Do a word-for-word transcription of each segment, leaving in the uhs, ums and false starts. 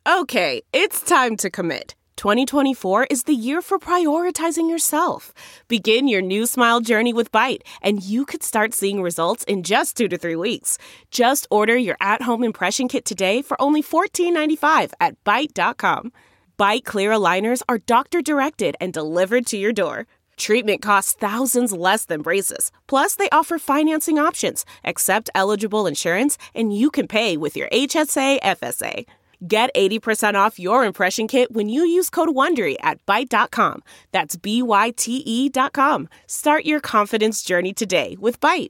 Okay, it's time to commit. twenty twenty-four is the year for prioritizing yourself. Begin your new smile journey with Byte, and you could start seeing results in just two to three weeks. Just order your at-home impression kit today for only fourteen ninety-five at byte dot com. Byte Clear aligners are doctor-directed and delivered to your door. Treatment costs thousands less than braces. Plus, they offer financing options, accept eligible insurance, and you can pay with your H S A F S A. Get eighty percent off your impression kit when you use code WONDERY at byte dot com. That's B Y T E dot com. Start your confidence journey today with Byte.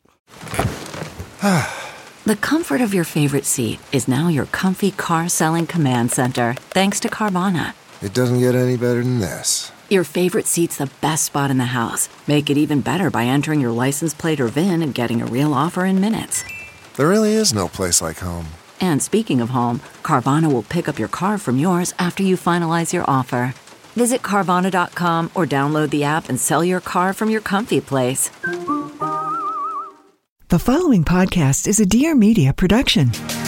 The comfort of your favorite seat is now your comfy car-selling command center, thanks to Carvana. It doesn't get any better than this. Your favorite seat's the best spot in the house. Make it even better by entering your license plate or V I N and getting a real offer in minutes. There really is no place like home. And speaking of home, Carvana will pick up your car from yours after you finalize your offer. Visit Carvana dot com or download the app and sell your car from your comfy place. The following podcast is a Dear Media production.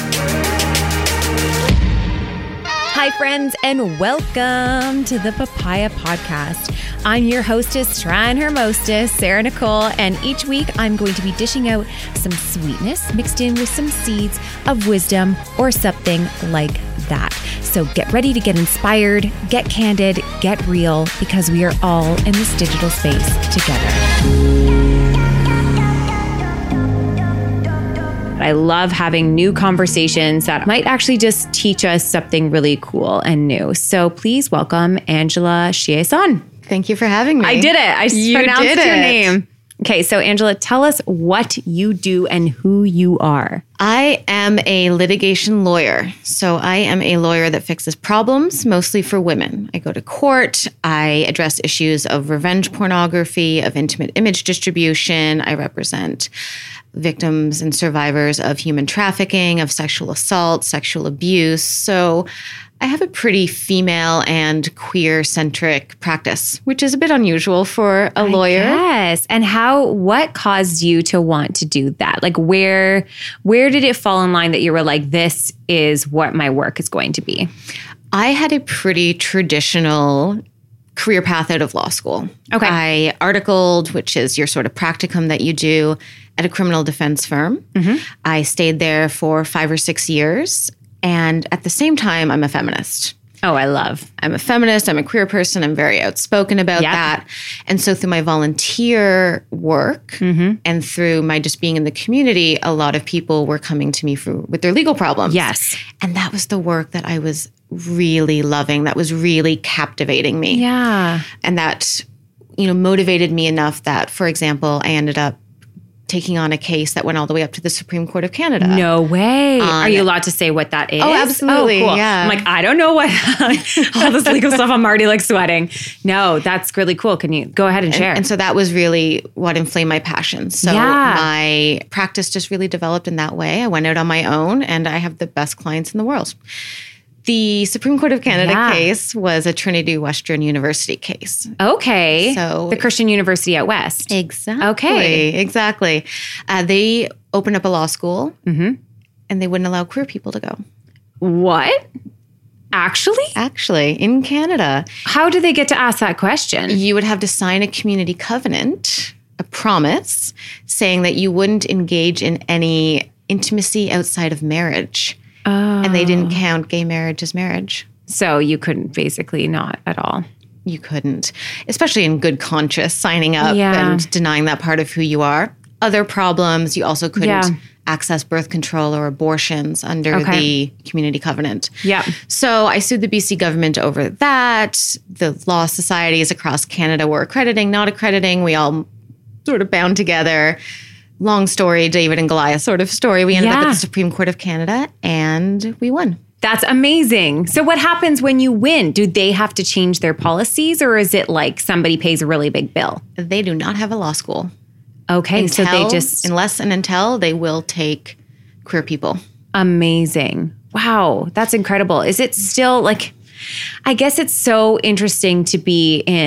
Hi, friends, and welcome to the Papaya Podcast. I'm your hostess, trying her mostest, Sarah Nicole, and each week I'm going to be dishing out some sweetness mixed in with some seeds of wisdom or something like that. So get ready to get inspired, get candid, get real, because we are all in this digital space together. I love having new conversations that might actually just teach us something really cool and new. So please welcome Angela Chiasson. Thank you for having me. I did it. I you pronounced did your it. name. Okay, so Angela, tell us what you do and who you are. I am a litigation lawyer. So I am a lawyer that fixes problems, mostly for women. I go to court. I address issues of revenge pornography, of intimate image distribution. I represent victims and survivors of human trafficking, of sexual assault, sexual abuse. So I have a pretty female and queer-centric practice, which is a bit unusual for a lawyer. Yes. And how, what caused you to want to do that? Like where, where did it fall in line that you were like, this is what my work is going to be? I had a pretty traditional career path out of law school. Okay. I articled, which is your sort of practicum that you do at a criminal defense firm. Mm-hmm. I stayed there for five or six years. And at the same time, I'm a feminist. Oh, I love. I'm a feminist. I'm a queer person. I'm very outspoken about Yep. that. And so through my volunteer work Mm-hmm. and through my just being in the community, a lot of people were coming to me for, with their legal problems. Yes. And that was the work that I was really loving. That was really captivating me. Yeah. And that, you know, motivated me enough that, for example, I ended up taking on a case that went all the way up to the Supreme Court of Canada. No way. Um, Are you allowed to say what that is? Oh, absolutely. Oh, cool. Yeah. I'm like, I don't know what, all this legal stuff. I'm already like sweating. No, that's really cool. Can you go ahead and share? And, and so that was really what inflamed my passion. So Yeah. my practice just really developed in that way. I went out on my own and I have the best clients in the world. The Supreme Court of Canada Yeah. case was a Trinity Western University case. Okay. So- the Christian University out West. Exactly. Okay. Exactly. Uh, they opened up a law school Mm-hmm. and they wouldn't allow queer people to go. What? Actually? Actually, in Canada, How do they get to ask that question? you would have to sign a community covenant, a promise, saying that you wouldn't engage in any intimacy outside of marriage. Oh. And they didn't count gay marriage as marriage. So you couldn't basically not at all. You couldn't, especially in good conscience, signing up Yeah. and denying that part of who you are. Other problems, you also couldn't Yeah. access birth control or abortions under Okay. the community covenant. Yeah. So I sued the B C government over that. The law societies across Canada were accrediting, not accrediting. We all sort of bound together. Long story, David and Goliath sort of story. We ended up Yeah. at the Supreme Court of Canada and we won. That's amazing. So what happens when you win? Do they have to change their policies or is it like somebody pays a really big bill? They do not have a law school. Okay. so they Until- just, unless and until they will take queer people. amazing. Wow. That's incredible. Is it still like, I guess it's so interesting to be in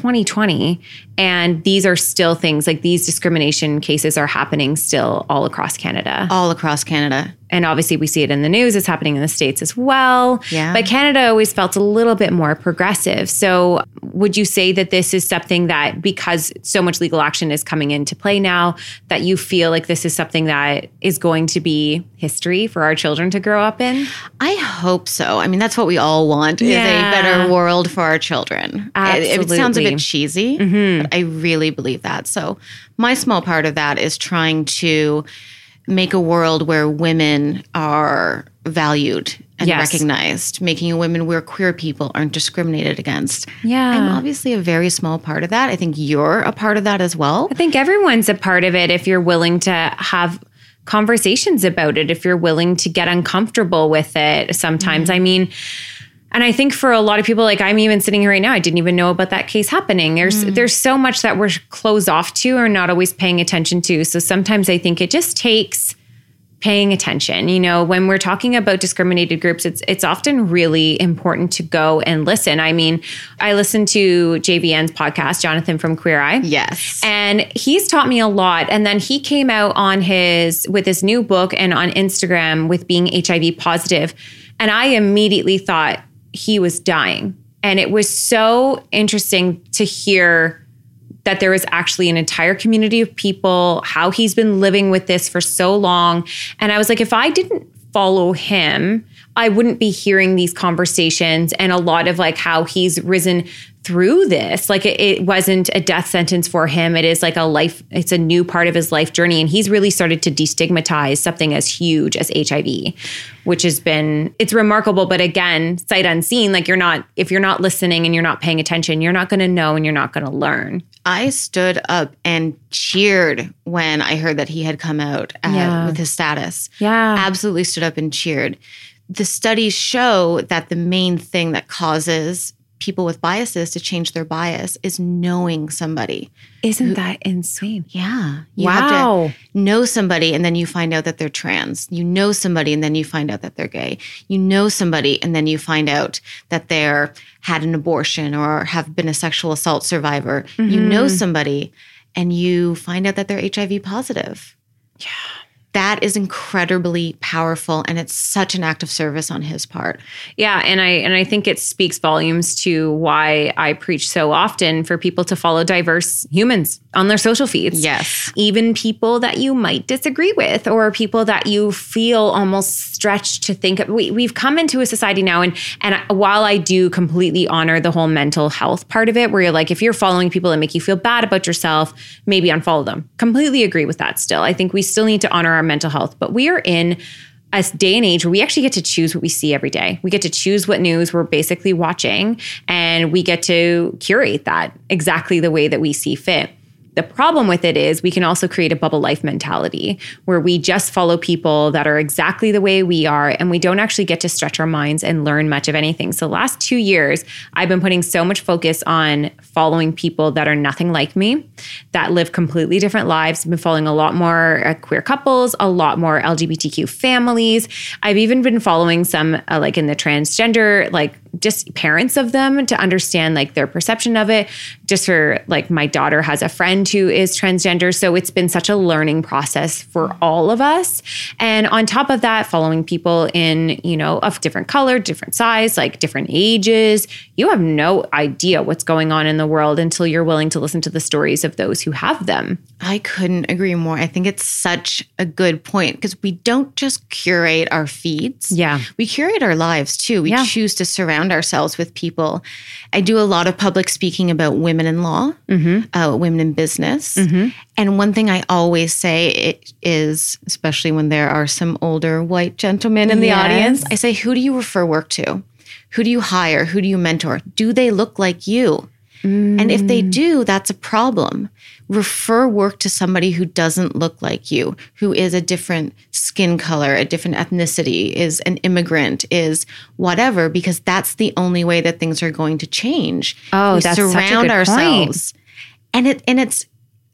twenty twenty, and these are still things like these discrimination cases are happening still all across Canada. All across Canada. And obviously we see it in the news. It's happening in the States as well. Yeah. But Canada always felt a little bit more progressive. So would you say that this is something that, because so much legal action is coming into play now, that you feel like this is something that is going to be history for our children to grow up in? I hope so. I mean, that's what we all want, Yeah. is a better world for our children. It, it sounds a Absolutely. bit cheesy, Mm-hmm. but I really believe that. So my small part of that is trying to make a world where women are valued and Yes. recognized, making a women where queer people aren't discriminated against. Yeah. I'm obviously a very small part of that. I think you're a part of that as well. I think everyone's a part of it if you're willing to have conversations about it, if you're willing to get uncomfortable with it sometimes. Mm-hmm. I mean, and I think for a lot of people, like I'm even sitting here right now, I didn't even know about that case happening. There's Mm. there's so much that we're closed off to or not always paying attention to. So sometimes I think it just takes paying attention. You know, when we're talking about discriminated groups, it's it's often really important to go and listen. I mean, I listened to J V N's podcast, Jonathan from Queer Eye. Yes. And he's taught me a lot. And then he came out on his with his new book and on Instagram with being H I V positive. And I immediately thought he was dying. And it was so interesting to hear that there was actually an entire community of people, how he's been living with this for so long. And I was like, if I didn't follow him, I wouldn't be hearing these conversations and a lot of like how he's risen through this. Like it, it wasn't a death sentence for him. It is like a life, it's a new part of his life journey. And he's really started to destigmatize something as huge as H I V, which has been, it's remarkable. But again, sight unseen, like you're not, if you're not listening and you're not paying attention, you're not going to know and you're not going to learn. I stood up and cheered when I heard that he had come out uh, Yeah. with his status. Yeah. Absolutely stood up and cheered. The studies show that the main thing that causes people with biases to change their bias is knowing somebody. Isn't that insane? Yeah. You Wow. have to know somebody and then you find out that they're trans. You know somebody and then you find out that they're gay. You know somebody and then you find out that they're had an abortion or have been a sexual assault survivor. Mm-hmm. You know somebody and you find out that they're H I V positive. Yeah. That is incredibly powerful and it's such an act of service on his part. Yeah, and I and I think it speaks volumes to why I preach so often for people to follow diverse humans on their social feeds. Yes. Even people that you might disagree with or people that you feel almost stretched to think of. We, we've come into a society now and and while I do completely honor the whole mental health part of it, where you're like, if you're following people that make you feel bad about yourself, maybe unfollow them. Completely agree with that still. I think we still need to honor our mental health, but we are in a day and age where we actually get to choose what we see every day. We get to choose what news we're basically watching, and we get to curate that exactly the way that we see fit. The problem with it is we can also create a bubble life mentality where we just follow people that are exactly the way we are and we don't actually get to stretch our minds and learn much of anything. So the last two years, I've been putting so much focus on following people that are nothing like me, that live completely different lives. I've been following a lot more uh, queer couples, a lot more L G B T Q families. I've even been following some uh, like in the transgender, like just parents of them to understand like their perception of it. Just for like my daughter has a friend who is transgender. So it's been such a learning process for all of us. And on top of that, following people in, you know, of different color, different size, like different ages, you have no idea what's going on in the world until you're willing to listen to the stories of those who have them. I couldn't agree more. I think it's such a good point because we don't just curate our feeds. Yeah. We curate our lives too. We Yeah. choose to surround ourselves with people. I do a lot of public speaking about women in law, mm-hmm. uh, women in business. Mm-hmm. And one thing I always say it is, especially when there are some older white gentlemen in the Yes. audience, I say, who do you refer work to? Who do you hire? Who do you mentor? Do they look like you? Mm. And if they do, that's a problem. Refer work to somebody who doesn't look like you, who is a different skin color, a different ethnicity, is an immigrant, is whatever, because that's the only way that things are going to change. Oh, we that's such a surround good ourselves. point. And it and it's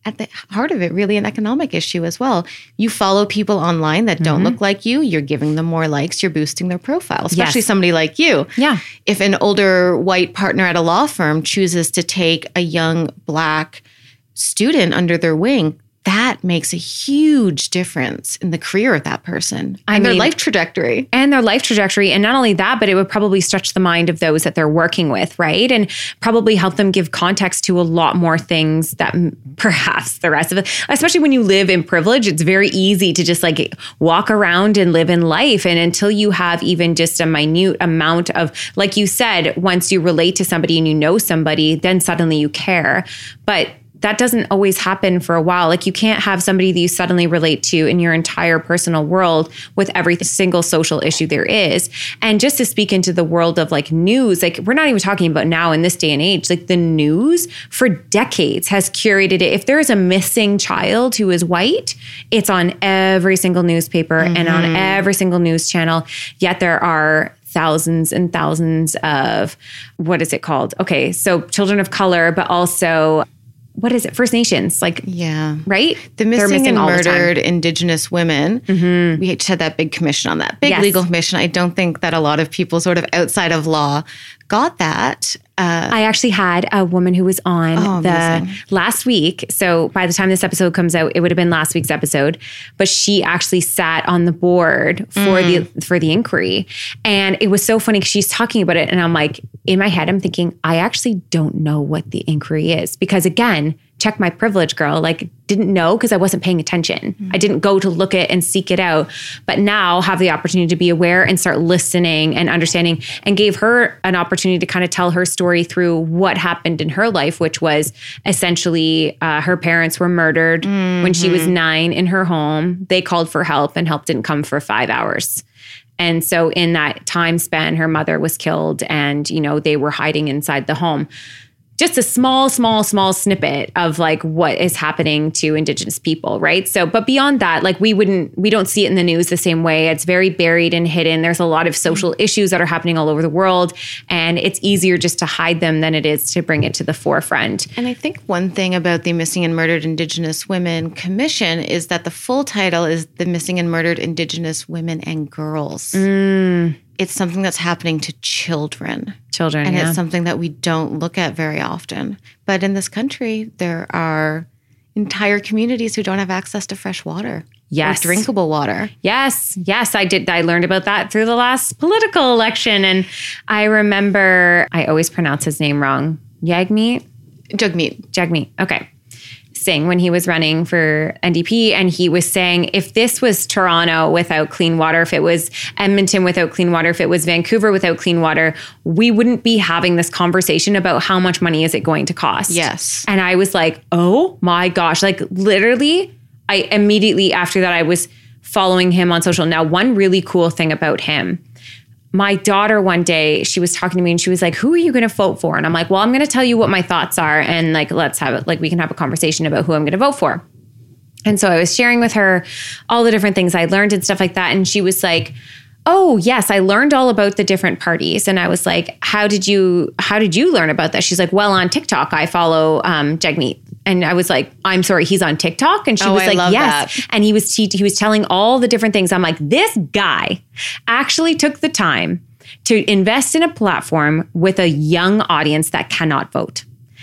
at the heart of it, really an economic issue as well. You follow people online that don't Mm-hmm. look like you. You're giving them more likes. You're boosting their profile, especially Yes. somebody like you. Yeah. If an older white partner at a law firm chooses to take a young Black student under their wing, that makes a huge difference in the career of that person I and their mean- life trajectory. And their life trajectory. And not only that, but it would probably stretch the mind of those that they're working with, right? And probably help them give context to a lot more things that m- perhaps the rest of it, especially when you live in privilege, it's very easy to just like walk around and live in life. And until you have even just a minute amount of, like you said, once you relate to somebody and you know somebody, then suddenly you care. But that doesn't always happen for a while. Like you can't have somebody that you suddenly relate to in your entire personal world with every single social issue there is. And just to speak into the world of like news, like we're not even talking about now in this day and age, like the news for decades has curated it. If there is a missing child who is white, it's on every single newspaper mm-hmm. and on every single news channel. Yet there are thousands and thousands of, what is it called? Okay, so children of color, but also what is it? First Nations, like, yeah, right? The They're missing, and all the time. murdered Indigenous women. Mm-hmm. We just had that big commission on that, big Yes. legal commission. I don't think that a lot of people sort of outside of law got that. Uh, I actually had a woman who was on Oh, the amazing. last week. So by the time this episode comes out, it would have been last week's episode. But she actually sat on the board for Mm. the for the inquiry, and it was so funny because she's talking about it, and I'm like, in my head, I'm thinking, I actually don't know what the inquiry is because again, check my privilege, girl. Like, didn't know because I wasn't paying attention. Mm. I didn't go to look at and seek it out, but now have the opportunity to be aware and start listening and understanding, and gave her an opportunity to kind of tell her story through what happened in her life, which was essentially uh, her parents were murdered mm-hmm. when she was nine in her home. They called for help and help didn't come for five hours. And so in that time span, her mother was killed and, you know, they were hiding inside the home. Just a small, small, small snippet of like what is happening to Indigenous people, right? So, but beyond that, like we wouldn't, we don't see it in the news the same way. It's very buried and hidden. There's a lot of social issues that are happening all over the world, and it's easier just to hide them than it is to bring it to the forefront. And I think one thing about the Missing and Murdered Indigenous Women Commission is that the full title is the Missing and Murdered Indigenous Women and Girls. Mm. It's something that's happening to children. Children, And yeah. it's something that we don't look at very often. But in this country, there are entire communities who don't have access to fresh water. Yes. Or drinkable water. Yes, yes, I did. I learned about that through the last political election. And I remember, I always pronounce his name wrong. Jagmeet? Jagmeet. Jagmeet, okay. Singh, when he was running for N D P, and he was saying if this was Toronto without clean water, if it was Edmonton without clean water, if it was Vancouver without clean water, we wouldn't be having this conversation about how much money is it going to cost. Yes. And I was like, oh my gosh, like literally, I immediately after that, I was following him on social. Now, one really cool thing about him, my daughter one day, she was talking to me and she was like, who are you going to vote for? And I'm like, well, I'm going to tell you what my thoughts are. And like, let's have it, like, we can have a conversation about who I'm going to vote for. And so I was sharing with her all the different things I learned and stuff like that. And she was like, oh yes, I learned all about the different parties. And I was like, how did you, how did you learn about that? She's like, well, on TikTok, I follow um, Jagmeet. And I was like, I'm sorry, he's on TikTok? And she Oh, was I like, love yes. that. And he was te- he was telling all the different things. I'm like, this guy actually took the time to invest in a platform with a young audience that cannot vote,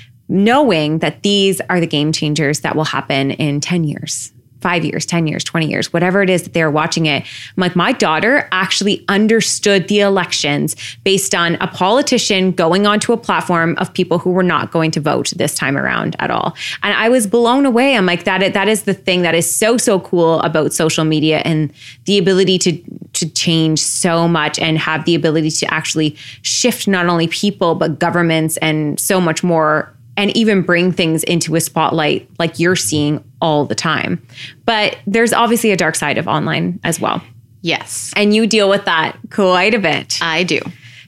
knowing that these are the game changers that will happen in ten years. Five years, ten years, twenty years, whatever it is that they're watching it. I'm like, my daughter actually understood the elections based on a politician going onto a platform of people who were not going to vote this time around at all. And I was blown away. I'm like, that, that is the thing that is so, so cool about social media and the ability to, to change so much and have the ability to actually shift not only people, but governments and so much more, and even bring things into a spotlight like you're seeing all the time. But there's obviously a dark side of online as well. Yes. And you deal with that quite a bit. I do.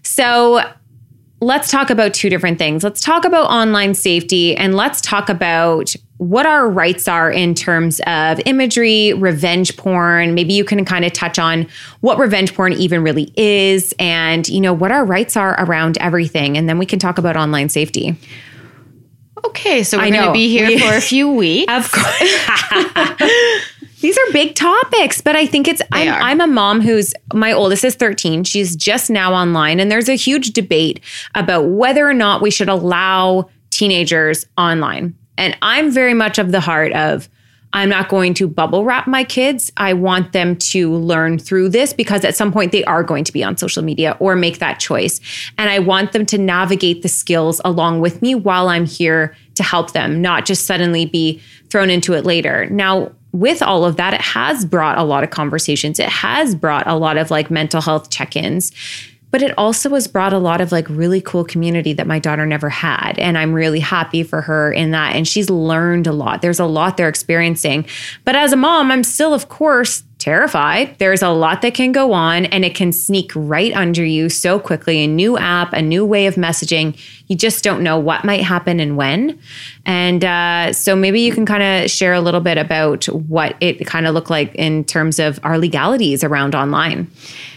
So let's talk about two different things. Let's talk about online safety, and let's talk about what our rights are in terms of imagery, revenge porn. Maybe you can kind of touch on what revenge porn even really is, and you know what our rights are around everything. And then we can talk about online safety. Okay, so we're I going know. to be here We- for a few weeks. Of course. These are big topics, but I think it's, I'm, are. I'm a mom who's, my oldest is thirteen. She's just now online. And there's a huge debate about whether or not we should allow teenagers online. And I'm very much of the heart of, I'm not going to bubble wrap my kids. I want them to learn through this because at some point they are going to be on social media or make that choice. And I want them to navigate the skills along with me while I'm here to help them, not just suddenly be thrown into it later. Now, with all of that, it has brought a lot of conversations. It has brought a lot of like mental health check-ins. But it also has brought a lot of like really cool community that my daughter never had. And I'm really happy for her in that. And she's learned a lot. There's a lot they're experiencing. But as a mom, I'm still, of course, terrified. There's a lot that can go on and it can sneak right under you so quickly. A new app, a new way of messaging. You just don't know what might happen and when. And uh, so maybe you can kind of share a little bit about what it kind of looked like in terms of our legalities around online.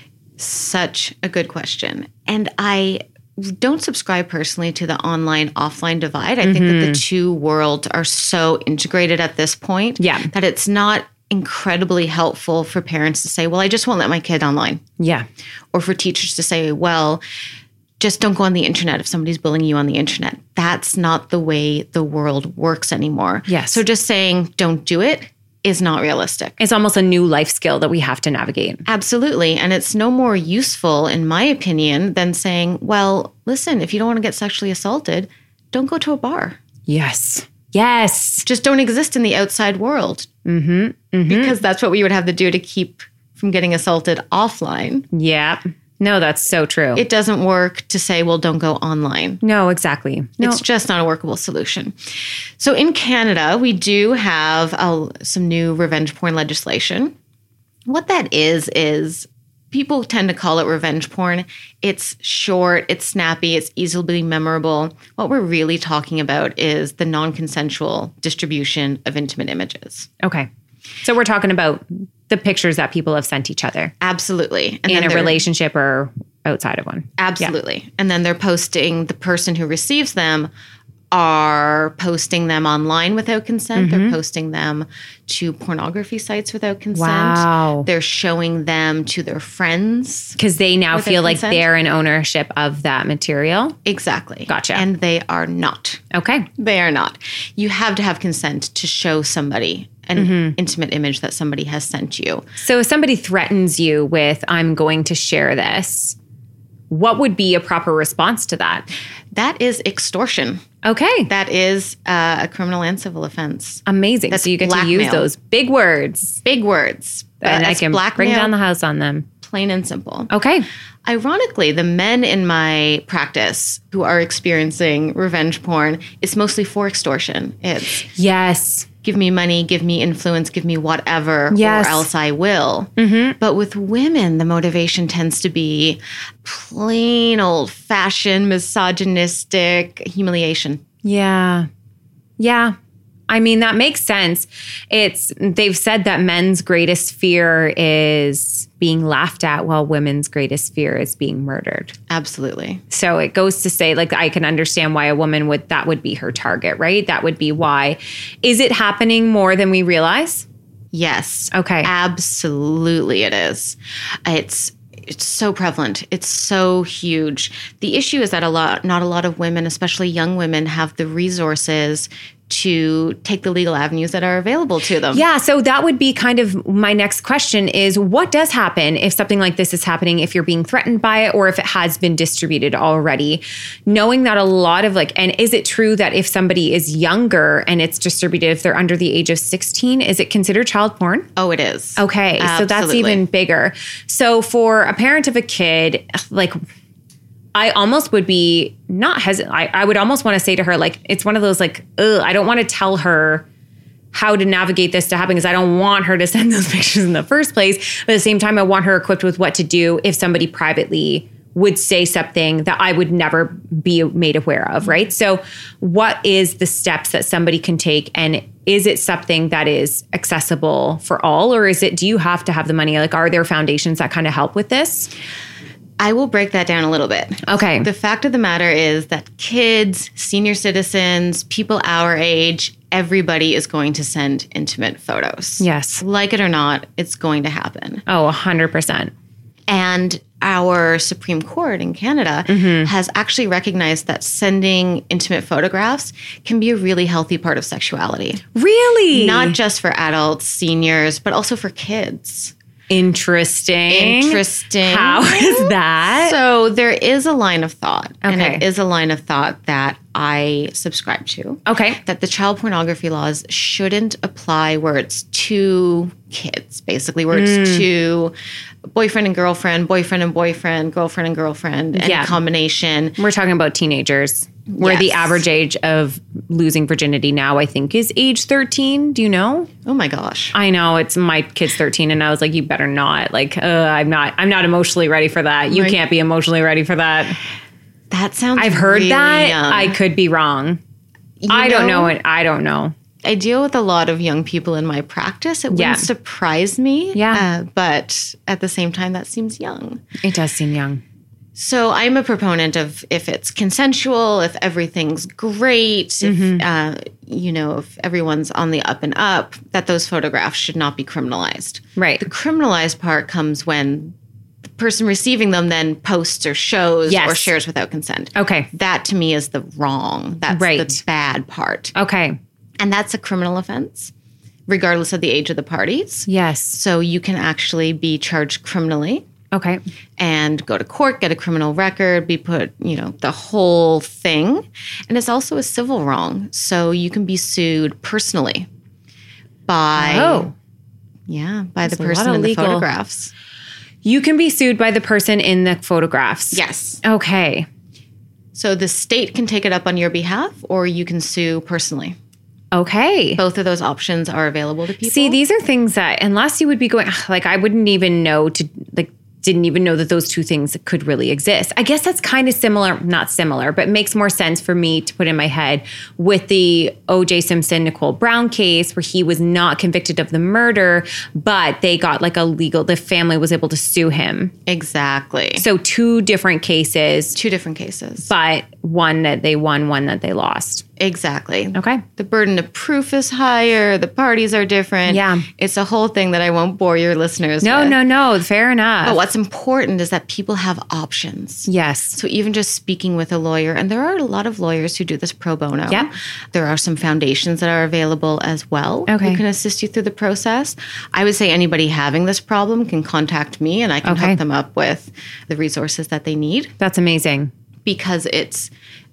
Such a good question. And I don't subscribe personally to the online offline divide. I mm-hmm. think that the two worlds are so integrated at this point yeah. that it's not incredibly helpful for parents to say, well, I just won't let my kid online. Yeah. Or for teachers to say, well, just don't go on the internet if somebody's bullying you on the internet. That's not the way the world works anymore. Yes. So just saying don't do it is not realistic. It's almost a new life skill that we have to navigate. Absolutely. And it's no more useful, in my opinion, than saying, well, listen, if you don't want to get sexually assaulted, don't go to a bar. Yes. Yes. Just don't exist in the outside world. Mm-hmm. Mm-hmm. Because that's what we would have to do to keep from getting assaulted offline. Yeah. No, that's so true. It doesn't work to say, well, don't go online. No, exactly. No. It's just not a workable solution. So in Canada, we do have uh, some new revenge porn legislation. What that is, is people tend to call it revenge porn. It's short, it's snappy, it's easily memorable. What we're really talking about is the non-consensual distribution of intimate images. Okay. So we're talking about the pictures that people have sent each other. Absolutely. And in a relationship or outside of one. Absolutely. Yeah. And then they're posting, the person who receives them are posting them online without consent. Mm-hmm. They're posting them to pornography sites without consent. Wow. They're showing them to their friends. Because they now feel like consent. They're in ownership of that material. Exactly. Gotcha. And they are not. Okay. They are not. You have to have consent to show somebody an mm-hmm. intimate image that somebody has sent you. So if somebody threatens you with, I'm going to share this, what would be a proper response to that? That is extortion. Okay. That is uh, a criminal and civil offense. Amazing. That's so you get blackmail. to use those big words. Big words. And I can blackmail, bring down the house on them. Plain and simple. Okay. Ironically, the men in my practice who are experiencing revenge porn, it's mostly for extortion. It's yes. Give me money, give me influence, give me whatever, yes. or else I will. Mm-hmm. But with women, the motivation tends to be plain old-fashioned, misogynistic humiliation. Yeah. Yeah. I mean, that makes sense. It's, they've said that men's greatest fear is being laughed at while women's greatest fear is being murdered. Absolutely. So it goes to say, like, I can understand why a woman would, that would be her target, right? That would be why. Is it happening more than we realize? Yes. Okay. Absolutely it is. It's It's so prevalent. It's so huge. The issue is that a lot, not a lot of women, especially young women, have the resources to take the legal avenues that are available to them. Yeah. So that would be kind of my next question is, what does happen if something like this is happening, if you're being threatened by it, or if it has been distributed already? Knowing that a lot of like, and is it true that if somebody is younger and it's distributed, if they're under the age of sixteen, is it considered child porn? Oh, it is. Okay. Absolutely. So that's even bigger. So for a parent of a kid, like, I almost would be not hesitant. I, I would almost want to say to her, like, it's one of those like, ugh, I don't want to tell her how to navigate this to happen because I don't want her to send those pictures in the first place. But at the same time, I want her equipped with what to do if somebody privately would say something that I would never be made aware of, right? So what is the steps that somebody can take? And is it something that is accessible for all? Or is it, do you have to have the money? Like, are there foundations that kind of help with this? I will break that down a little bit. Okay. The fact of the matter is that kids, senior citizens, people our age, everybody is going to send intimate photos. Yes. Like it or not, it's going to happen. Oh, one hundred percent. And our Supreme Court in Canada mm-hmm. has actually recognized that sending intimate photographs can be a really healthy part of sexuality. Really? Not just for adults, seniors, but also for kids. Interesting. Interesting. How is that? So there is a line of thought, okay. and it is a line of thought that I subscribe to. Okay. That the child pornography laws shouldn't apply where it's two kids, basically, where it's mm. two boyfriend and girlfriend, boyfriend and boyfriend, girlfriend and girlfriend, any yeah. combination. We're talking about teenagers. Where yes. the average age of losing virginity now, I think, is age thirteen. Do you know? Oh my gosh! I know, it's my kid's thirteen, and I was like, "You better not." Like, uh, I'm not. I'm not emotionally ready for that. You right. can't be emotionally ready for that. That sounds. I've heard really that. Young. I could be wrong. You I know, don't know it. I don't know. I deal with a lot of young people in my practice. It yeah. wouldn't surprise me. Yeah, uh, but at the same time, that seems young. It does seem young. So I'm a proponent of if it's consensual, if everything's great, mm-hmm. if, uh, you know, if everyone's on the up and up, that those photographs should not be criminalized. Right. The criminalized part comes when the person receiving them then posts or shows yes. or shares without consent. Okay. That to me is the wrong. That's right. the bad part. Okay. And that's a criminal offense, regardless of the age of the parties. Yes. So you can actually be charged criminally. Okay. And go to court, get a criminal record, be put, you know, the whole thing. And it's also a civil wrong. So you can be sued personally by, oh. yeah, by That's the person in the legal. photographs. You can be sued by the person in the photographs? Yes. Okay. So the state can take it up on your behalf, or you can sue personally. Okay. Both of those options are available to people. See, these are things that, unless you would be going, like, I wouldn't even know to, like, didn't even know that those two things could really exist. I guess that's kind of similar, not similar, but makes more sense for me to put in my head with the O J Simpson, Nicole Brown case where he was not convicted of the murder, but they got like a legal, the family was able to sue him. Exactly. So two different cases. Two different cases. But one that they won, one that they lost. Exactly. Okay. The burden of proof is higher. The parties are different. Yeah. It's a whole thing that I won't bore your listeners no, with. No, no, no. Fair enough. But what's important is that people have options. Yes. So even just speaking with a lawyer, and there are a lot of lawyers who do this pro bono. Yeah. There are some foundations that are available as well. Okay. Who can assist you through the process. I would say anybody having this problem can contact me and I can okay. hook them up with the resources that they need. That's amazing. Because it's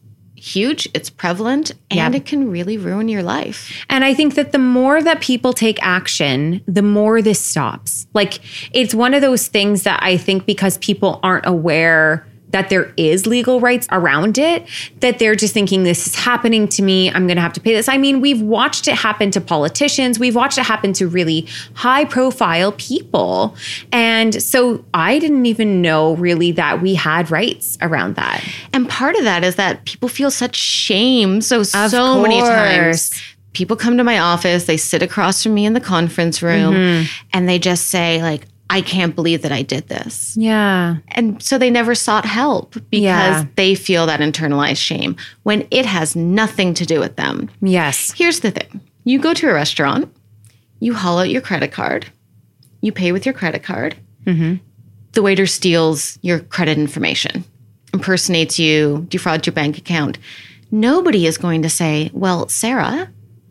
huge, it's prevalent, and yep. it can really ruin your life. And I think that the more that people take action, the more this stops. Like, it's one of those things that I think because people aren't aware that there is legal rights around it, that they're just thinking this is happening to me, I'm going to have to pay this. I mean, we've watched it happen to politicians. We've watched it happen to really high profile people. And so I didn't even know really that we had rights around that. And part of that is that people feel such shame. So, of so course. many times people come to my office, they sit across from me in the conference room mm-hmm. and they just say like, I can't believe that I did this. Yeah. And so they never sought help because yeah. they feel that internalized shame when it has nothing to do with them. Yes. Here's the thing. You go to a restaurant, you haul out your credit card, you pay with your credit card. Mm-hmm. The waiter steals your credit information, impersonates you, defrauds your bank account. Nobody is going to say, well, Sarah,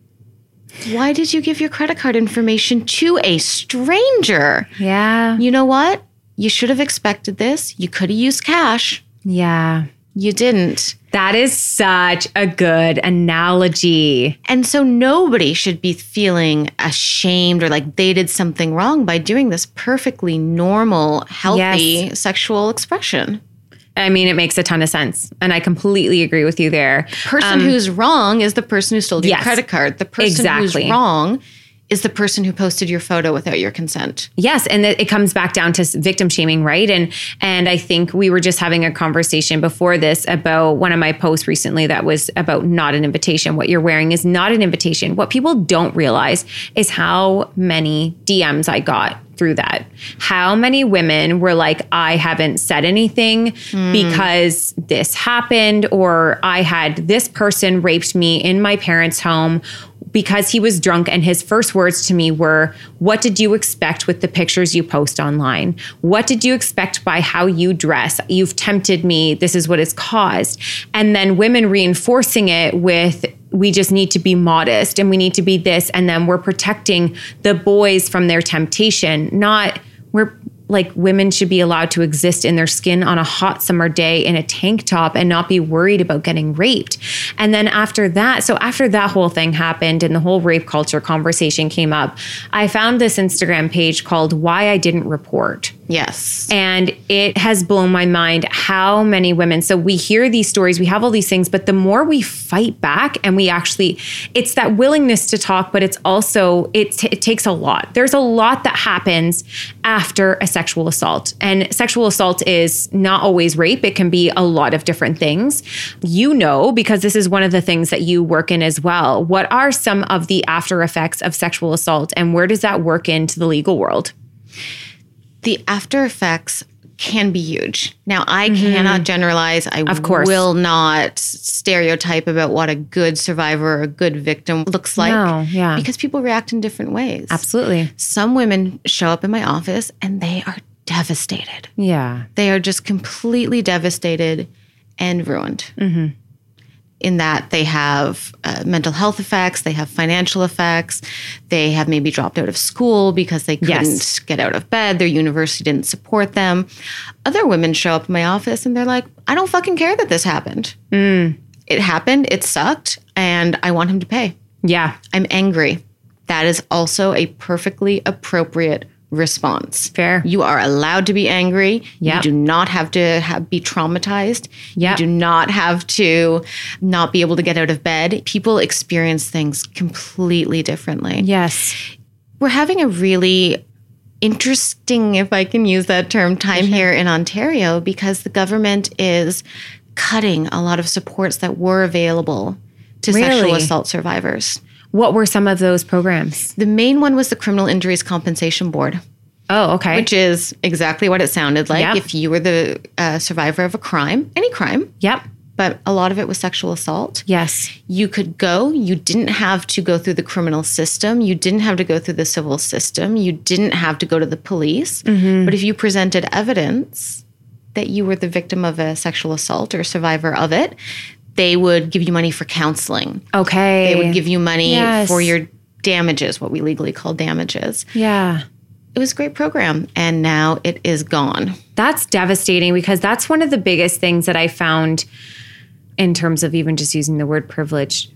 why did you give your credit card information to a stranger? Yeah. You know what? You should have expected this. You could have used cash. Yeah. You didn't. That is such a good analogy. And so nobody should be feeling ashamed or like they did something wrong by doing this perfectly normal, healthy yes. sexual expression. I mean, it makes a ton of sense. And I completely agree with you there. The person um, who's wrong is the person who stole your yes, credit card. The person exactly. who's wrong is the person who posted your photo without your consent. Yes. And it comes back down to victim shaming, right? And and I think we were just having a conversation before this about one of my posts recently that was about not an invitation. What you're wearing is not an invitation. What people don't realize is how many D Ms I got through that? How many women were like, I haven't said anything mm. because this happened, or I had this person raped me in my parents' home because he was drunk, and his first words to me were, what did you expect with the pictures you post online? What did you expect by how you dress? You've tempted me. This is what it's caused. And then women reinforcing it with, we just need to be modest and we need to be this. And then we're protecting the boys from their temptation, not we're like women should be allowed to exist in their skin on a hot summer day in a tank top and not be worried about getting raped. And then after that, so after that whole thing happened and the whole rape culture conversation came up, I found this Instagram page called Why I Didn't Report. Yes. And it has blown my mind how many women, so we hear these stories, we have all these things, but the more we fight back and we actually, it's that willingness to talk, but it's also, it, t- it takes a lot. There's a lot that happens after a sexual assault. And sexual assault is not always rape. It can be a lot of different things. You know, because this is one of the things that you work in as well. What are some of the after effects of sexual assault, and where does that work into the legal world? The after effects can be huge. Now, I mm-hmm. cannot generalize. I of course. will not stereotype about what a good survivor or a good victim looks like. No, yeah. Because people react in different ways. Absolutely. Some women show up in my office and they are devastated. Yeah. They are just completely devastated and ruined. Mm-hmm. In that they have uh, mental health effects, they have financial effects, they have maybe dropped out of school because they couldn't yes. get out of bed, their university didn't support them. Other women show up in my office and they're like, I don't fucking care that this happened. Mm. It happened, it sucked, and I want him to pay. Yeah. I'm angry. That is also a perfectly appropriate response. Fair. You are allowed to be angry. Yep. You do not have to have, be traumatized. Yep. You do not have to not be able to get out of bed. People experience things completely differently. Yes. We're having a really interesting, if I can use that term, time here in Ontario because the government is cutting a lot of supports that were available to Really? sexual assault survivors. What were some of those programs? The main one was the Criminal Injuries Compensation Board. Oh, okay. Which is exactly what it sounded like. Yep. If you were the uh, survivor of a crime, any crime. Yep. But a lot of it was sexual assault. Yes. You could go. You didn't have to go through the criminal system. You didn't have to go through the civil system. You didn't have to go to the police. Mm-hmm. But if you presented evidence that you were the victim of a sexual assault or survivor of it, they would give you money for counseling. Okay. They would give you money yes. for your damages, what we legally call damages. Yeah. It was a great program, and now it is gone. That's devastating because that's one of the biggest things that I found in terms of even just using the word privilege,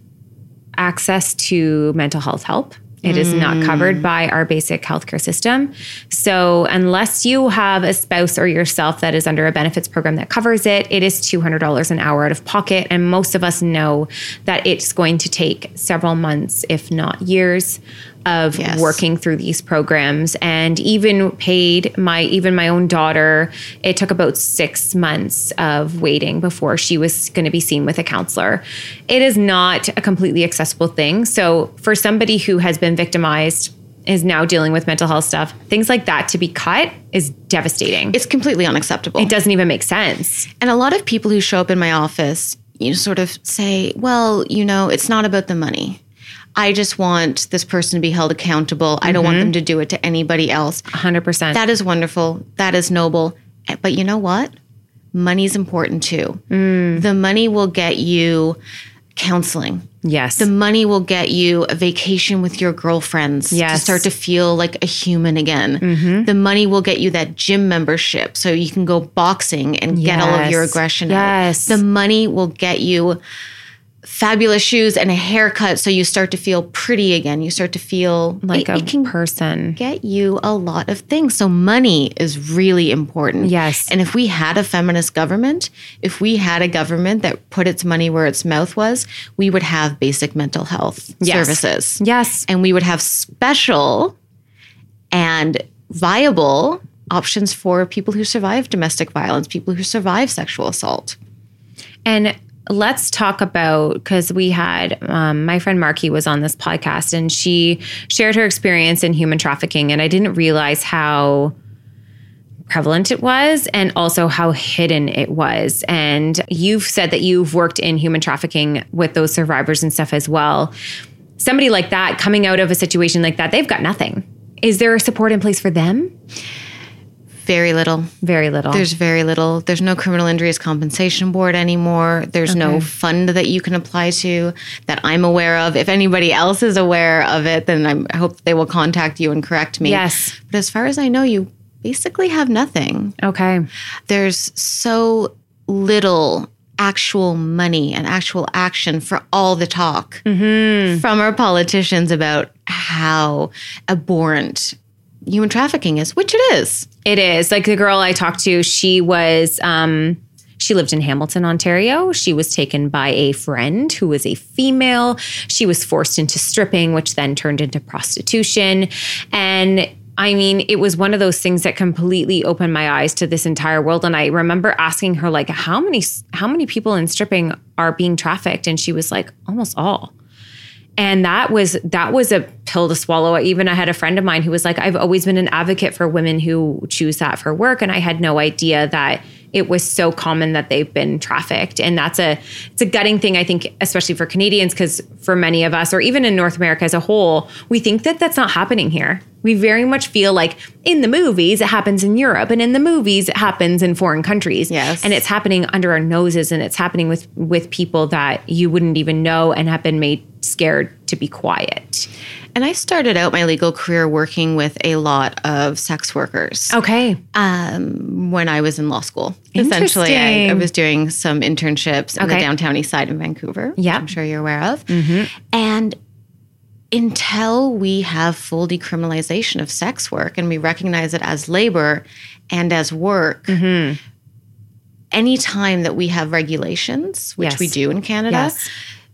access to mental health help. It is not covered by our basic healthcare system. So unless you have a spouse or yourself that is under a benefits program that covers it, it is two hundred dollars an hour out of pocket. And most of us know that it's going to take several months, if not years, of yes. working through these programs. And even paid my, even my own daughter, it took about six months of waiting before she was going to be seen with a counselor. It is not a completely accessible thing. So for somebody who has been victimized, is now dealing with mental health stuff, things like that to be cut is devastating. It's completely unacceptable. It doesn't even make sense. And a lot of people who show up in my office, you know, sort of say, well, you know, it's not about the money. I just want this person to be held accountable. I don't mm-hmm. want them to do it to anybody else. one hundred percent. That is wonderful. That is noble. But you know what? Money's important too. Mm. The money will get you counseling. Yes. The money will get you a vacation with your girlfriends yes. to start to feel like a human again. Mm-hmm. The money will get you that gym membership so you can go boxing and yes. get all of your aggression yes. out. The money will get you fabulous shoes and a haircut so you start to feel pretty again. You start to feel like it, a it can person. Get you a lot of things. So money is really important. Yes. And if we had a feminist government, if we had a government that put its money where its mouth was, we would have basic mental health yes. services. Yes. And we would have special and viable options for people who survive domestic violence, people who survive sexual assault. And let's talk about, because we had um, my friend Marky was on this podcast and she shared her experience in human trafficking. And I didn't realize how prevalent it was and also how hidden it was. And you've said that you've worked in human trafficking with those survivors and stuff as well. Somebody like that coming out of a situation like that, they've got nothing. Is there a support in place for them? Very little. Very little. There's very little. There's no criminal injuries compensation board anymore. There's okay. no fund that you can apply to that I'm aware of. If anybody else is aware of it, then I'm, I hope they will contact you and correct me. Yes. But as far as I know, you basically have nothing. Okay. There's so little actual money and actual action for all the talk mm-hmm. from our politicians about how abhorrent human trafficking is, which it is. It is. Like the girl I talked to, she was, um, she lived in Hamilton, Ontario. She was taken by a friend who was a female. She was forced into stripping, which then turned into prostitution. And I mean, it was one of those things that completely opened my eyes to this entire world. And I remember asking her, like, how many, how many people in stripping are being trafficked? And she was like, almost all. And that was that was a pill to swallow. Even I had a friend of mine who was like, I've always been an advocate for women who choose that for work. And I had no idea that it was so common that they've been trafficked. And that's a, it's a gutting thing, I think, especially for Canadians, because for many of us, or even in North America as a whole, we think that that's not happening here. We very much feel like in the movies, it happens in Europe, and in the movies, it happens in foreign countries. Yes. And it's happening under our noses, and it's happening with, with people that you wouldn't even know and have been made scared to be quiet. And I started out my legal career working with a lot of sex workers. Okay. Um, when I was in law school. Essentially, I, I was doing some internships in okay. the downtown east side in Vancouver, yep. which I'm sure you're aware of. Mm-hmm. And until we have full decriminalization of sex work and we recognize it as labor and as work, mm-hmm. any time that we have regulations, which yes. we do in Canada, yes.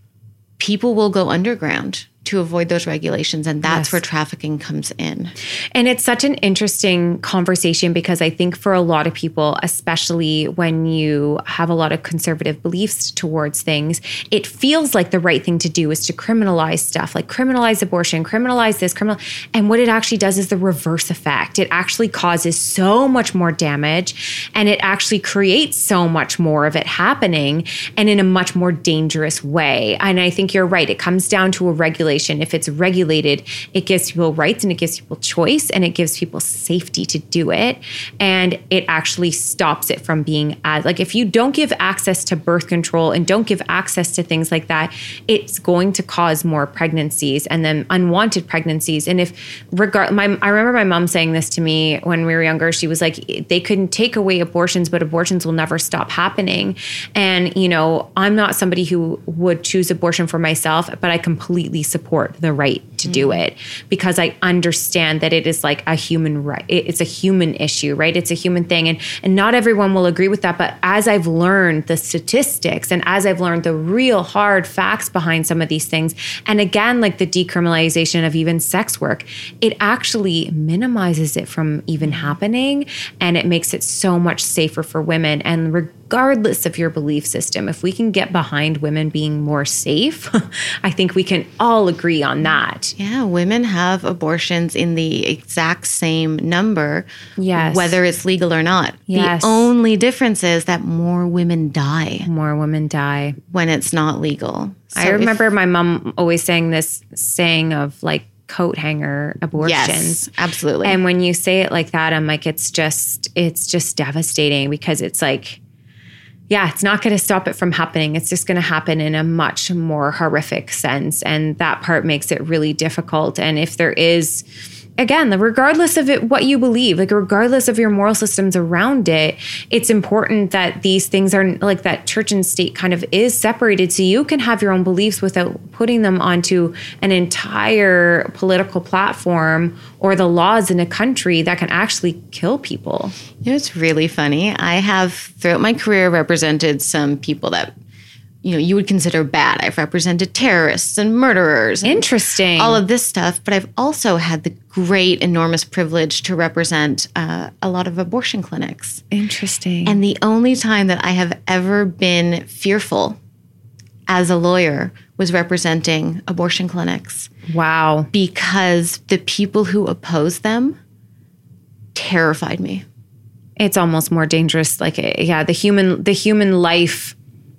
people will go underground to avoid those regulations. And that's yes. where trafficking comes in. And it's such an interesting conversation because I think for a lot of people, especially when you have a lot of conservative beliefs towards things, it feels like the right thing to do is to criminalize stuff, like criminalize abortion, criminalize this, criminal. And what it actually does is the reverse effect. It actually causes so much more damage, and it actually creates so much more of it happening, and in a much more dangerous way. And I think you're right. It comes down to a regulation. If it's regulated, it gives people rights and it gives people choice and it gives people safety to do it. And it actually stops it from being as, like, if you don't give access to birth control and don't give access to things like that, it's going to cause more pregnancies and then unwanted pregnancies. And if regard, my, I remember my mom saying this to me when we were younger. She was like, they couldn't take away abortions, but abortions will never stop happening. And, you know, I'm not somebody who would choose abortion for myself, but I completely support the right to do it because I understand that it is like a human right. It's a human issue, right? It's a human thing. And, and not everyone will agree with that. But as I've learned the statistics and as I've learned the real hard facts behind some of these things, and again, like the decriminalization of even sex work, it actually minimizes it from even happening. And it makes it so much safer for women. And regardless of your belief system, if we can get behind women being more safe, I think we can all agree on that. Yeah, women have abortions in the exact same number, yes. whether it's legal or not. Yes. The only difference is that more women die. More women die. When it's not legal. So I remember if, my mom always saying this saying of like coat hanger abortions. Yes, absolutely. And when you say it like that, I'm like, it's just, it's just devastating because it's like, yeah, it's not going to stop it from happening. It's just going to happen in a much more horrific sense. And that part makes it really difficult. And if there is, again, regardless of it, what you believe, like regardless of your moral systems around it, it's important that these things are like that church and state kind of is separated so you can have your own beliefs without putting them onto an entire political platform or the laws in a country that can actually kill people. You know, it's really funny. I have throughout my career represented some people that, you know, you would consider bad. I've represented terrorists and murderers. And interesting. All of this stuff. But I've also had the great, enormous privilege to represent uh, a lot of abortion clinics. Interesting. And the only time that I have ever been fearful as a lawyer, was representing abortion clinics. Wow. Because the people who oppose them terrified me. It's almost more dangerous. Like, yeah, the human, the human life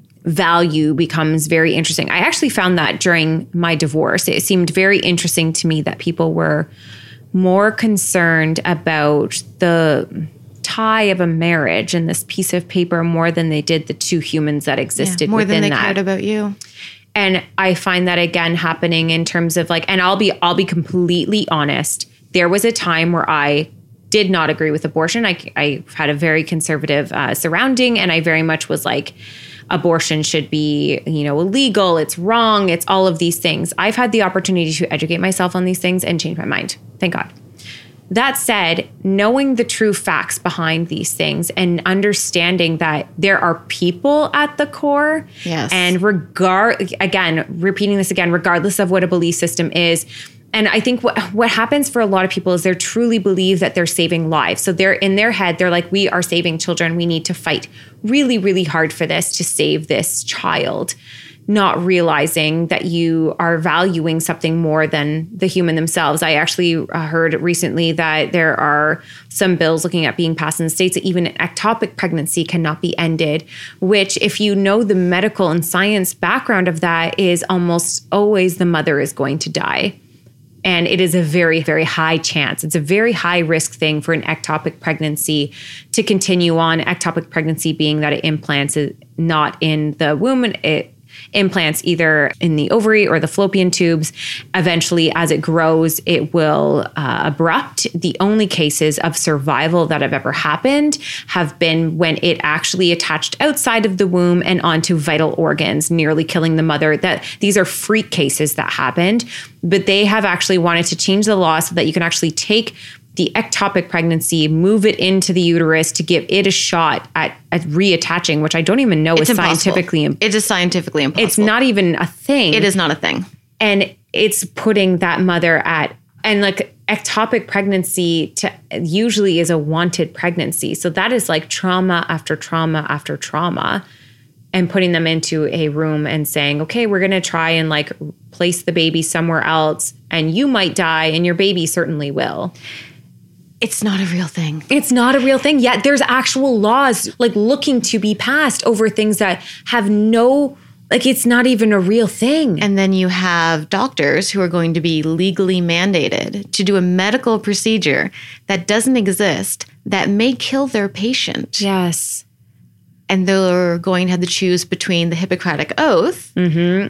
value becomes very interesting. I actually found that during my divorce. It seemed very interesting to me that people were more concerned about the tie of a marriage and this piece of paper more than they did the two humans that existed yeah, more within than they that. cared about you. And I find that again happening in terms of like, and I'll be I'll be completely honest. There was a time where I did not agree with abortion. I, I had a very conservative uh, surrounding, and I very much was like, abortion should be, you know, illegal. It's wrong. It's all of these things. I've had the opportunity to educate myself on these things and change my mind. Thank God. That said, knowing the true facts behind these things and understanding that there are people at the core, yes, and regard again, repeating this again, regardless of what a belief system is. And I think what what happens for a lot of people is they truly believe that they're saving lives. So they're in their head, they're like, we are saving children. We need to fight really, really hard for this to save this child, not realizing that you are valuing something more than the human themselves. I actually heard recently that there are some bills looking at being passed in the States that even ectopic pregnancy cannot be ended, which if you know the medical and science background of that is almost always the mother is going to die. And it is a very, very high chance. It's a very high risk thing for an ectopic pregnancy to continue on. Ectopic pregnancy being that it implants it not in the womb, it implants either in the ovary or the fallopian tubes. Eventually, as it grows, it will uh, abrupt. The only cases of survival that have ever happened have been when it actually attached outside of the womb and onto vital organs, nearly killing the mother. That these are freak cases that happened, but they have actually wanted to change the law so that you can actually take the ectopic pregnancy, move it into the uterus to give it a shot at, at reattaching, which I don't even know it's is impossible. scientifically impossible. It is scientifically impossible. It's not even a thing. It is not a thing. And it's putting that mother at, and like ectopic pregnancy to usually is a wanted pregnancy. So that is like trauma after trauma after trauma, and putting them into a room and saying, okay, we're going to try and like place the baby somewhere else, and you might die and your baby certainly will. It's not a real thing. It's not a real thing. Yet there's actual laws like looking to be passed over things that have no, like it's not even a real thing. And then you have doctors who are going to be legally mandated to do a medical procedure that doesn't exist, that may kill their patient. Yes. And they're going to have to choose between the Hippocratic Oath mm-hmm.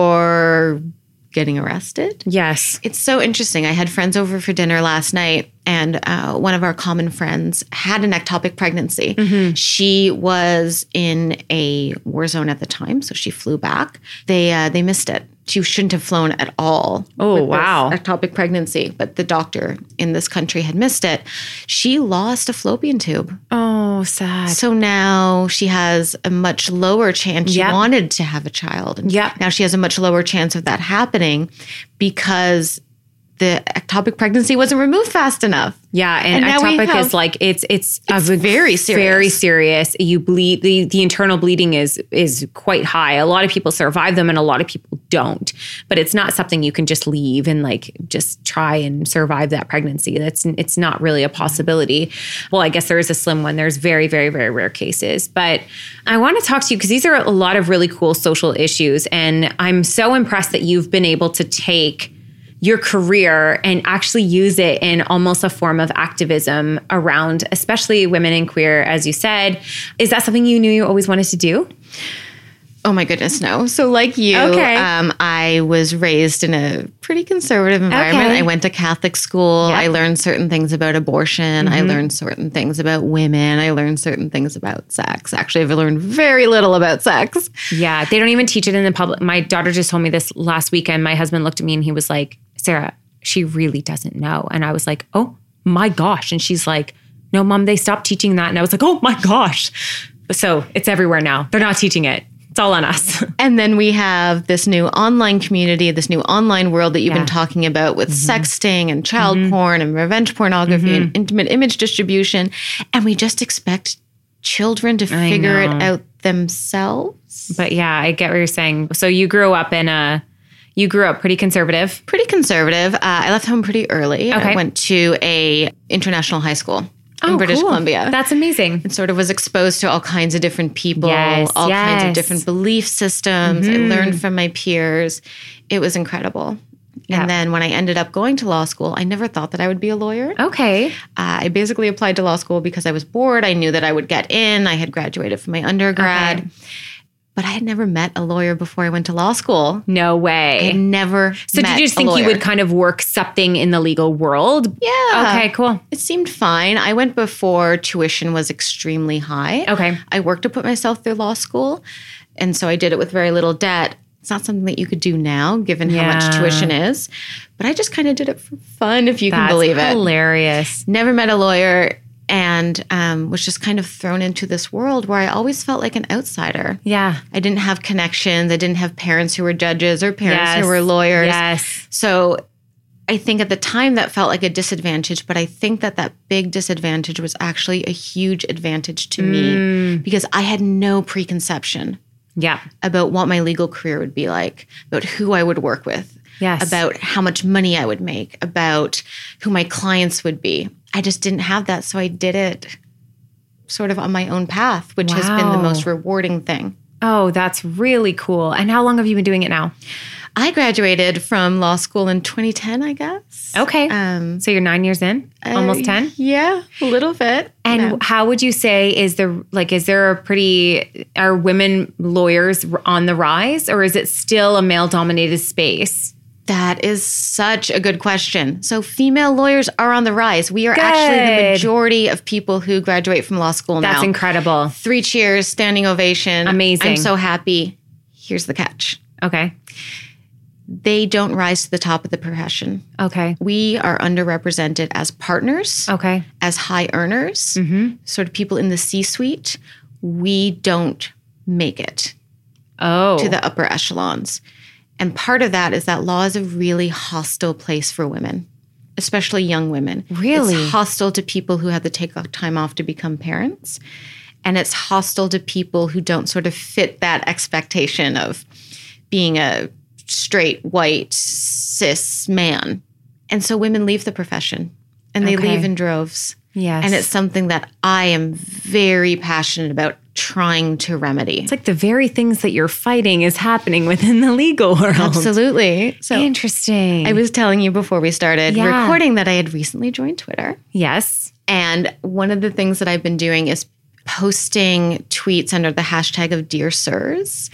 or getting arrested. Yes. It's so interesting. I had friends over for dinner last night, and uh, one of our common friends had an ectopic pregnancy. Mm-hmm. She was in a war zone at the time, so she flew back. They uh, they missed it. She shouldn't have flown at all. Oh, with wow. this ectopic pregnancy, but the doctor in this country had missed it. She lost a fallopian tube. Oh, sad. So now she has a much lower chance. She Yep. wanted to have a child. And Yep. now she has a much lower chance of that happening because the ectopic pregnancy wasn't removed fast enough. Yeah, and, And now we ectopic have- is like it's it's, It's a very serious. Very serious. You bleed. The, the internal bleeding is is quite high. A lot of people survive them, and a lot of people don't. But it's not something you can just leave and like just try and survive that pregnancy. That's it's not really a possibility. Well, I guess there is a slim one. There's very very very rare cases. But I want to talk to you because these are a lot of really cool social issues, and I'm so impressed that you've been able to take your career and actually use it in almost a form of activism around, especially women and queer, as you said. Is that something you knew you always wanted to do? Oh my goodness, no. So like you, Okay. um, I was raised in a pretty conservative environment. Okay. I went to Catholic school. Yep. I learned certain things about abortion. I learned certain things about women. I learned certain things about sex. Actually, I've learned very little about sex. Yeah, they don't even teach it in the public. My daughter just told me this last weekend. My husband looked at me and he was like, Sarah, she really doesn't know. And I was like, oh my gosh. And she's like, no, Mom, they stopped teaching that. And I was like, oh my gosh. So it's everywhere now. They're not teaching it. It's all on us. And then we have this new online community, this new online world that you've Yeah. been talking about with sexting and child porn and revenge pornography and intimate image distribution. And we just expect children to I figure it know. out themselves. But yeah, I get what you're saying. So you grew up in a, you grew up pretty conservative. Pretty conservative. Uh, I left home pretty early. Okay. I went to a international high school in Oh, British cool. Columbia. That's amazing. And sort of was exposed to all kinds of different people, Yes, all kinds of yes. different belief systems. I learned from my peers. It was incredible. Yeah. And then when I ended up going to law school, I never thought that I would be a lawyer. Okay. Uh, I basically applied to law school because I was bored. I knew that I would get in. I had graduated from my undergrad. Okay. But I had never met a lawyer before I went to law school. No way. I had never So met did you just a think you lawyer. would kind of work something in the legal world? Yeah. Okay, cool. It seemed fine. I went before tuition was extremely high. Okay. I worked to put myself through law school. And so I did it with very little debt. It's not something that you could do now, given how much Yeah. tuition is. But I just kind of did it for fun, if you That's can believe it. hilarious. Never met a lawyer and um, was just kind of thrown into this world where I always felt like an outsider. Yeah. I didn't have connections. I didn't have parents who were judges or parents Yes. who were lawyers. Yes. So I think at the time that felt like a disadvantage, but I think that that big disadvantage was actually a huge advantage to Mm. me because I had no preconception Yeah. about what my legal career would be like, about who I would work with, Yes. about how much money I would make, about who my clients would be. I just didn't have that. So I did it sort of on my own path, which has been the Wow. most rewarding thing. Oh, that's really cool. And how long have you been doing it now? I graduated from law school in twenty ten, I guess. Okay. Um, So you're nine years in, almost uh, ten? Yeah, a little bit. And Yeah. how would you say is the, like, is there a pretty, are women lawyers on the rise or is it still a male dominated space? That is such a good question. So female lawyers are on the rise. We are actually the Good. majority of people who graduate from law school now. That's incredible. Three cheers, standing ovation. Amazing. I'm so happy. Here's the catch. Okay. They don't rise to the top of the profession. Okay. We are underrepresented as partners, Okay. as high earners, Mm-hmm. sort of people in the C-suite. We don't make it Oh. to the upper echelons. And part of that is that law is a really hostile place for women, especially young women. Really? It's hostile to people who have to take time off to become parents. And it's hostile to people who don't sort of fit that expectation of being a straight, white, cis man. And so women leave the profession and they Okay. leave in droves. Yes. And it's something that I am very passionate about trying to remedy. It's like the very things that you're fighting is happening within the legal world. Absolutely. So Interesting. I was telling you before we started Yeah. recording that I had recently joined Twitter. Yes. And one of the things that I've been doing is posting tweets under the hashtag of Dear Sirs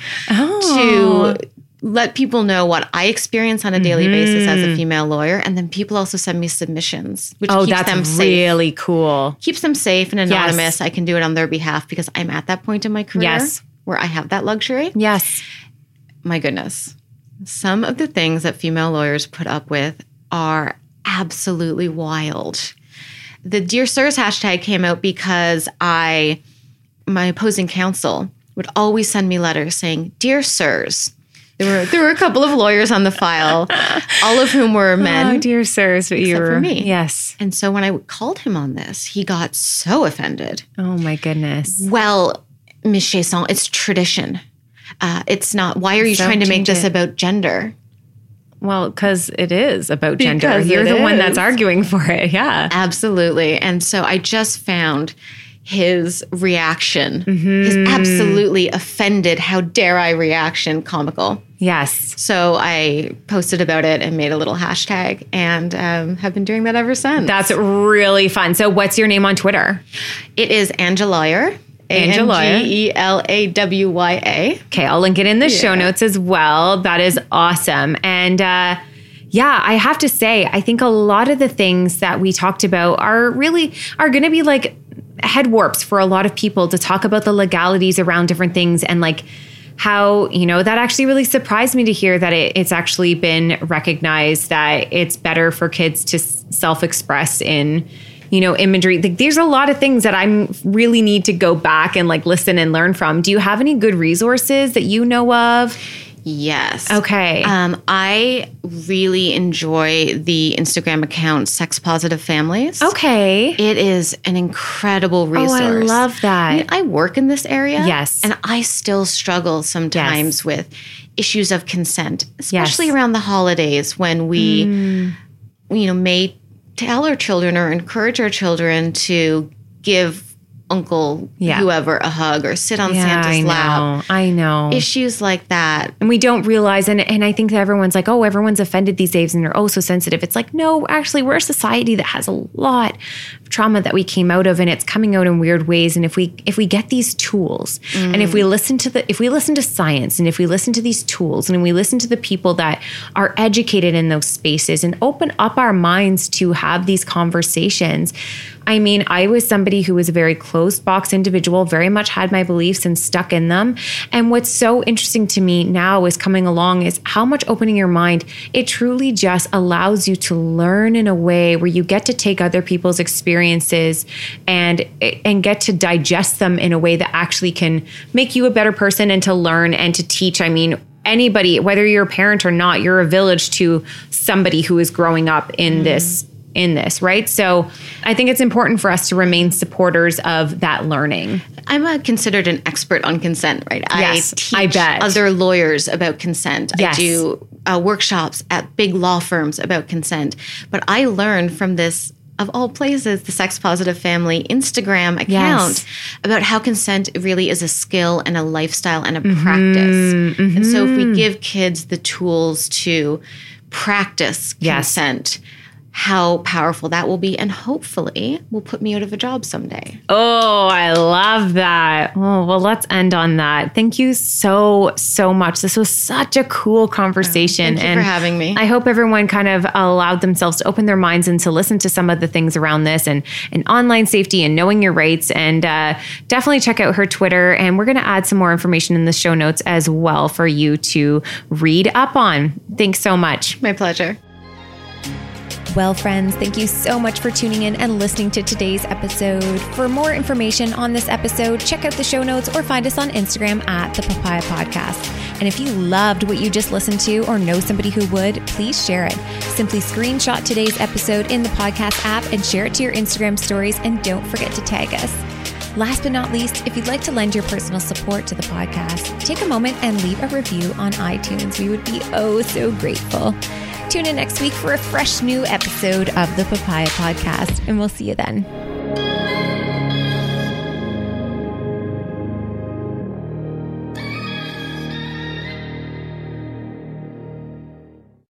Oh. to let people know what I experience on a daily basis as a female lawyer. And then people also send me submissions, which Oh, keeps that's them safe. really cool. Keeps them safe and anonymous. Yes. I can do it on their behalf because I'm at that point in my career Yes. where I have that luxury. Yes. My goodness. Some of the things that female lawyers put up with are absolutely wild. The Dear Sirs hashtag came out because I, my opposing counsel would always send me letters saying, Dear Sirs. There were there were a couple of lawyers on the file, all of whum were men. Oh, dear sirs, but you Except were for me. Yes. And so when I called him on this, he got so offended. Oh my goodness. Well, Miz Chasson, it's tradition. Uh, it's not. Why are you Don't trying to make change this it. about gender? Well, because it is about gender. Because You're it the one is. that's arguing for it. Yeah. Absolutely. And so I just found his reaction, Mm-hmm. his absolutely offended, how dare I reaction comical. Yes. So I posted about it and made a little hashtag and um, have been doing that ever since. That's really fun. So what's your name on Twitter? It is Angelawyer. Angelawyer. A N G E L A W Y A. Okay, I'll link it in the show Yeah. notes as well. That is awesome. And uh, yeah, I have to say, I think a lot of the things that we talked about are really are going to be like head warps for a lot of people to talk about the legalities around different things and like how, you know, that actually really surprised me to hear that it, it's actually been recognized that it's better for kids to s- self-express in, you know, imagery. Like, there's a lot of things that I really need to go back and like listen and learn from. Do you have any good resources that you know of? Yes. Okay. Um, I really enjoy the Instagram account Sex Positive Families. Okay. It is an incredible resource. Oh, I love that. I mean, I work in this area. Yes. And I still struggle sometimes Yes. with issues of consent, especially Yes. around the holidays when we, Mm. you know, may tell our children or encourage our children to give Uncle Yeah. whoever a hug or sit on Yeah, Santa's I lap. know. I know. Issues like that. And we don't realize, and, and I think that everyone's like, oh, everyone's offended these days and they're oh so sensitive. It's like, no, actually, we're a society that has a lot of trauma that we came out of, and it's coming out in weird ways. And if we if we get these tools, mm. and if we listen to the if we listen to science, and if we listen to these tools, and we listen to the people that are educated in those spaces, and open up our minds to have these conversations. I mean, I was somebody who was a very closed box individual, very much had my beliefs and stuck in them. And what's so interesting to me now is coming along is how much opening your mind, it truly just allows you to learn in a way where you get to take other people's experiences and and get to digest them in a way that actually can make you a better person and to learn and to teach. I mean, anybody, whether you're a parent or not, you're a village to somebody who is growing up in mm. this in this, right? So I think it's important for us to remain supporters of that learning. I'm a, considered an expert on consent, right? Yes, I teach I bet. other lawyers about consent. Yes. I do uh, workshops at big law firms about consent. But I learned from this, of all places, the Sex Positive Family Instagram account Yes. about how consent really is a skill and a lifestyle and a Mm-hmm, practice. mm-hmm. And so if we give kids the tools to practice Yes. consent, how powerful that will be, and hopefully will put me out of a job someday. Oh, I love that. Oh, well, let's end on that. Thank you so, so much. This was such a cool conversation. Thank you and for having me. I hope everyone kind of allowed themselves to open their minds and to listen to some of the things around this and, and online safety and knowing your rights. And uh, definitely check out her Twitter. And we're going to add some more information in the show notes as well for you to read up on. Thanks so much. My pleasure. Well, friends, thank you so much for tuning in and listening to today's episode. For more information on this episode, check out the show notes or find us on Instagram at The Papaya Podcast. And if you loved what you just listened to or know somebody who would, please share it. Simply screenshot today's episode in the podcast app and share it to your Instagram stories, and don't forget to tag us. Last but not least, if you'd like to lend your personal support to the podcast, take a moment and leave a review on iTunes. We would be oh so grateful. Tune in next week for a fresh new episode of the Papaya Podcast, and we'll see you then.